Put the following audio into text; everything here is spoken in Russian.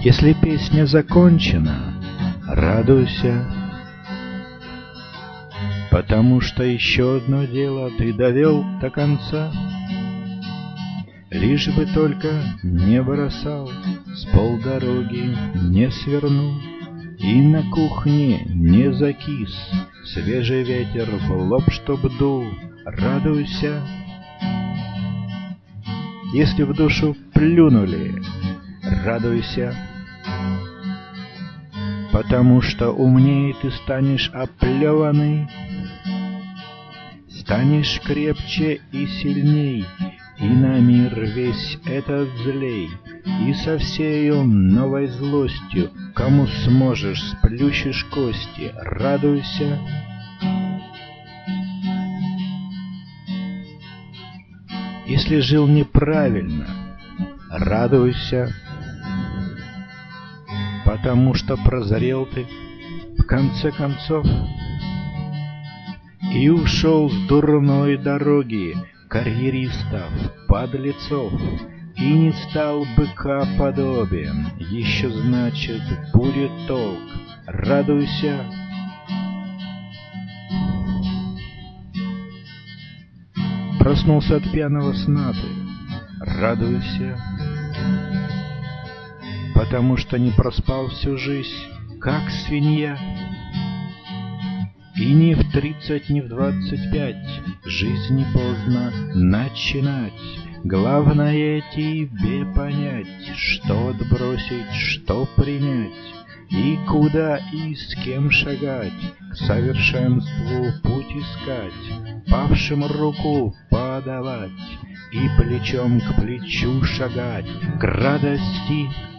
Если песня закончена, радуйся, потому что еще одно дело ты довел до конца. Лишь бы только не бросал, с полдороги не свернул, и на кухне не закис, свежий ветер в лоб чтоб дул. Радуйся, если в душу плюнули, радуйся, потому что умнее ты станешь оплеванный, станешь крепче и сильней, и на мир весь этот злей, и со всею новой злостью, кому сможешь, сплющишь кости. Радуйся, если жил неправильно, радуйся, потому что прозрел ты в конце концов и ушел с дурной дороги карьеристов, подлецов, и не стал быка подобен. Еще, значит, будет толк. Радуйся, проснулся от пьяного сна ты. Радуйся, потому что не проспал всю жизнь, как свинья. И ни в 30, ни в 25 жизни поздно начинать. Главное тебе понять, что отбросить, что принять, и куда и с кем шагать, к совершенству путь искать, павшим руку подавать и плечом к плечу шагать к радости.